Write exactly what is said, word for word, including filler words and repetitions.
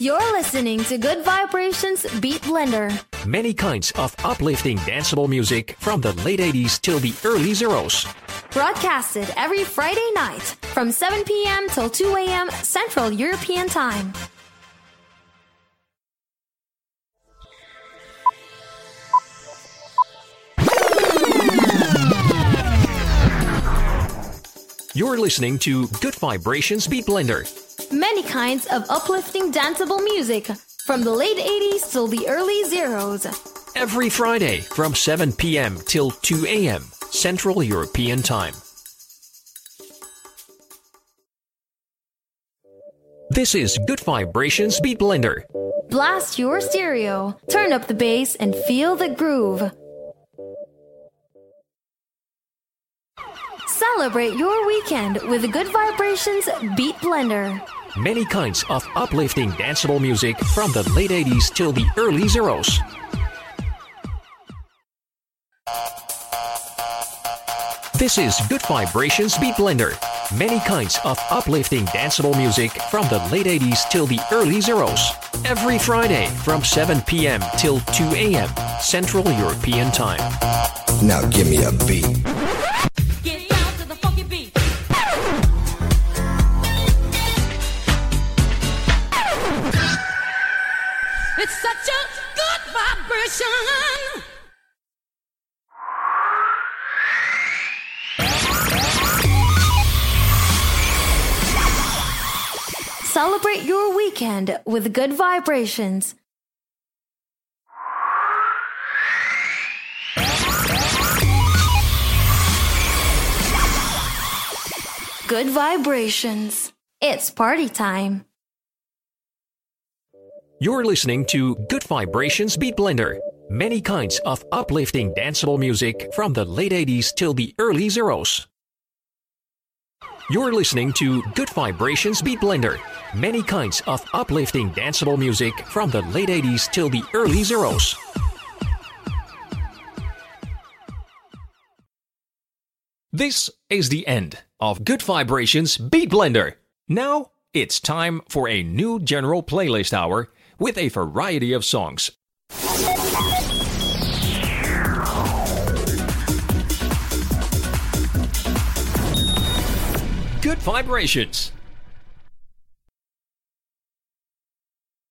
You're listening to Good Vibrations Beat Blender. Many kinds of uplifting danceable music from the late eighties till the early zeros. Broadcasted every Friday night from seven p.m. till two a.m. Central European Time. You're listening to Good Vibrations Beat Blender. Many kinds of uplifting danceable music from the late eighties till the early zeros. Every Friday from seven p.m. till two a.m. Central European Time. This is Good Vibrations Beat Blender. Blast your stereo, turn up the bass, and feel the groove. Celebrate your weekend with the Good Vibrations Beat Blender. Many kinds of uplifting danceable music from the late eighties till the early zeros. This is Good Vibrations Beat Blender. Many kinds of uplifting danceable music from the late eighties till the early zeros. Every Friday from seven p.m. till two a.m. Central European Time. Now give me a beat. It's such a good vibration. Celebrate your weekend with Good Vibrations. Good Vibrations. It's party time. You're listening to Good Vibrations Beat Blender. Many kinds of uplifting danceable music from the late eighties till the early zeros. You're listening to Good Vibrations Beat Blender. Many kinds of uplifting danceable music from the late eighties till the early zeros. This is the end of Good Vibrations Beat Blender. Now it's time for a new general playlist hour with a variety of songs. Good Vibrations.